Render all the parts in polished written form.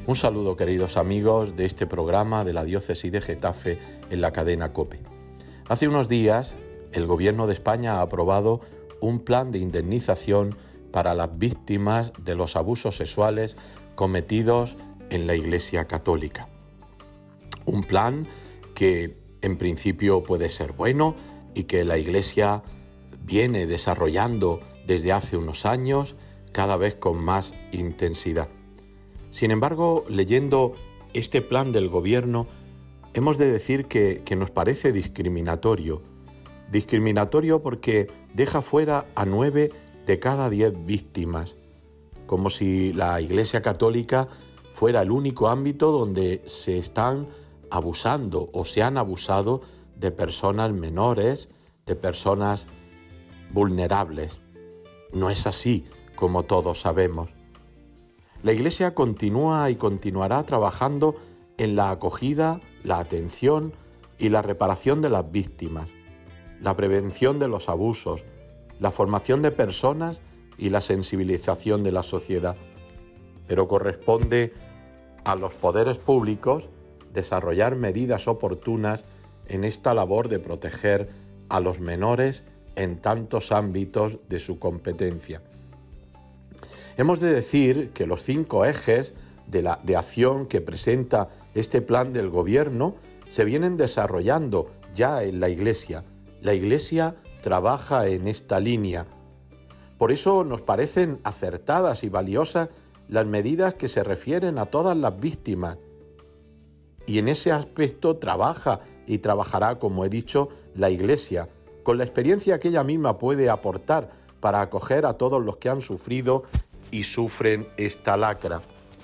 Un saludo, queridos amigos de este programa de la Diócesis de Getafe en la cadena COPE. Hace unos días, el Gobierno de España ha aprobado un plan de indemnización para las víctimas de los abusos sexuales cometidos en la Iglesia Católica. Un plan que en principio puede ser bueno y que la Iglesia viene desarrollando desde hace unos años, cada vez con más intensidad. Sin embargo, leyendo este plan del Gobierno, hemos de decir que nos parece discriminatorio. Discriminatorio porque deja fuera a 9 de cada 10 víctimas, como si la Iglesia Católica fuera el único ámbito donde se están abusando o se han abusado de personas menores, de personas vulnerables. No es así, como todos sabemos. La Iglesia continúa y continuará trabajando en la acogida, la atención y la reparación de las víctimas, la prevención de los abusos, la formación de personas y la sensibilización de la sociedad. Pero corresponde a los poderes públicos desarrollar medidas oportunas en esta labor de proteger a los menores en tantos ámbitos de su competencia. Hemos de decir que los 5 ejes de acción que presenta este plan del Gobierno se vienen desarrollando ya en la Iglesia. La Iglesia trabaja en esta línea. Por eso nos parecen acertadas y valiosas las medidas que se refieren a todas las víctimas. Y en ese aspecto trabaja y trabajará, como he dicho, la Iglesia, con la experiencia que ella misma puede aportar para acoger a todos los que han sufrido y sufren esta lacra.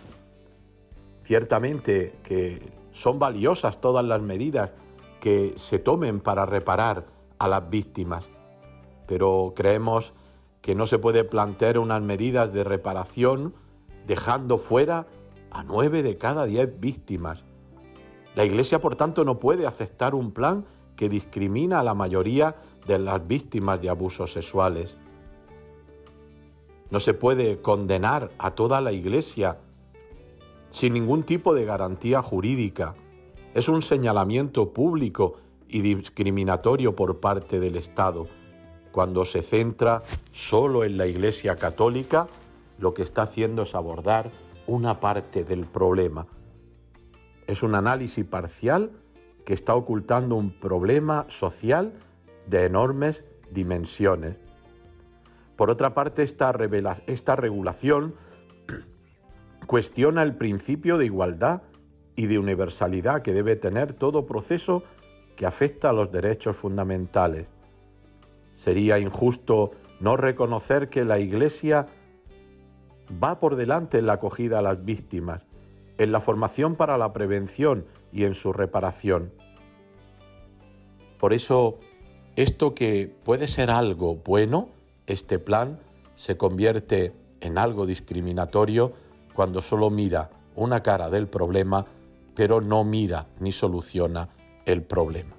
Ciertamente que son valiosas todas las medidas que se tomen para reparar a las víctimas, pero creemos que no se puede plantear unas medidas de reparación dejando fuera a 9 de cada 10 víctimas. La Iglesia, por tanto, no puede aceptar un plan que discrimina a la mayoría de las víctimas de abusos sexuales. No se puede condenar a toda la Iglesia sin ningún tipo de garantía jurídica. Es un señalamiento público y discriminatorio por parte del Estado. Cuando se centra solo en la Iglesia Católica, lo que está haciendo es abordar una parte del problema. Es un análisis parcial que está ocultando un problema social de enormes dimensiones. Por otra parte, esta regulación cuestiona el principio de igualdad y de universalidad que debe tener todo proceso que afecta a los derechos fundamentales. Sería injusto no reconocer que la Iglesia va por delante en la acogida a las víctimas, en la formación para la prevención y en su reparación. Por eso, esto que puede ser algo bueno, este plan se convierte en algo discriminatorio cuando solo mira una cara del problema, pero no mira ni soluciona el problema.